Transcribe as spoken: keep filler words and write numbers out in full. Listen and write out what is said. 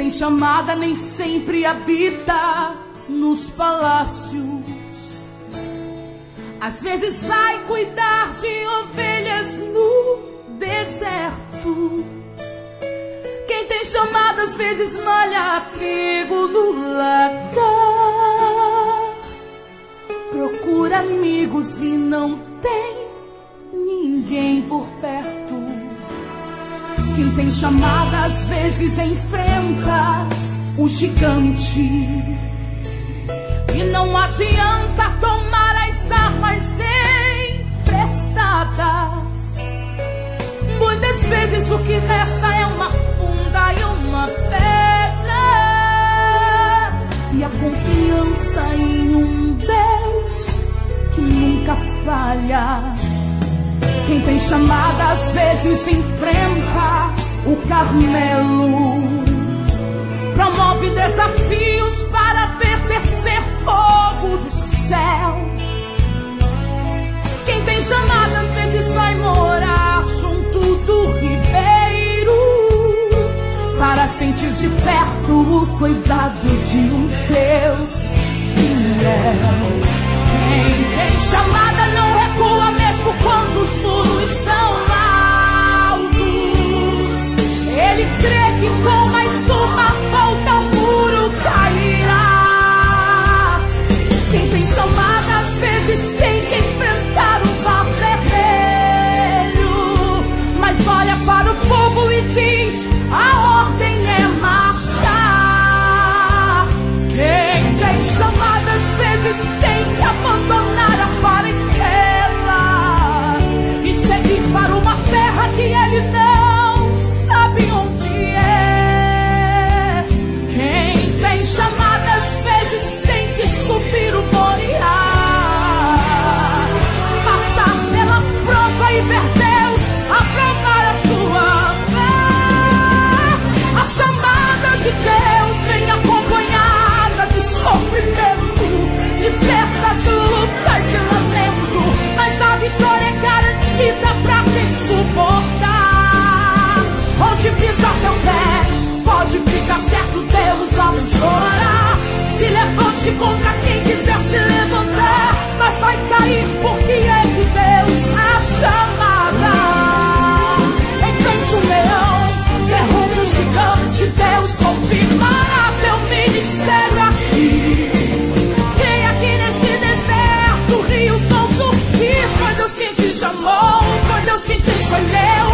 tem chamada nem sempre habita nos palácios. Às vezes vai cuidar de ovelhas no deserto. Quem tem chamada às vezes malha abrigo no lagar. Procura amigos e não tem ninguém por perto. Quem tem chamada às vezes enfrenta o gigante. E não adianta tomar as armas emprestadas. Muitas vezes o que resta é uma funda e uma pedra. E a confiança em um Deus que nunca falha. Quem tem chamada às vezes enfrenta o Carmelo. Promove desafios para ver descer fogo do céu. Quem tem chamada às vezes vai morar junto do ribeiro para sentir de perto o cuidado de um Deus fiel. Quem tem chamada não recua mesmo quando os muros são altos. Ele crê que com mais uma volta o muro cairá. Quem tem chamada às vezes tem que enfrentar o mar vermelho, mas olha para o povo e diz: a ordem é marchar. Quem tem chamada às vezes tem que abandonar a parentela e seguir para uma terra que ele não sabe onde é. Quem tem chamada às vezes tem que subir o Moriá, passar pela prova e ver Deus aprovar a sua fé. A chamada de Deus vem acompanhada de sofrimento, de perda, de lutas e lamento, mas a vitória é garantida pra quem suportar. Onde pisar teu pé, pode ficar certo, Deus abençoará. Se levante contra quem quiser se levantar, mas vai cair porque é de Deus a chamada. Enfrente o leão, derrube o gigante, Deus confirmará teu ministério aqui. Creia que nesse deserto rios vão surgir. Foi Deus quem te chamou, foi Deus quem te escolheu.